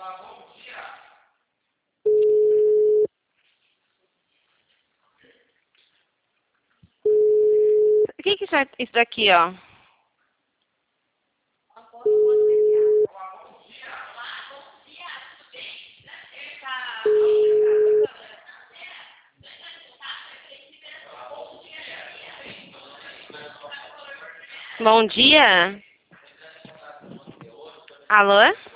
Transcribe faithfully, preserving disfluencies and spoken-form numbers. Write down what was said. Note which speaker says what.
Speaker 1: O que que isso é isso daqui, ó? Bom dia. Alô?